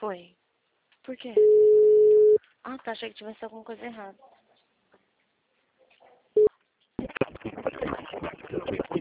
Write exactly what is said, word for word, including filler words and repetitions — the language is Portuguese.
Foi. Por quê? Ah, tá. Achei que tivesse alguma coisa errada.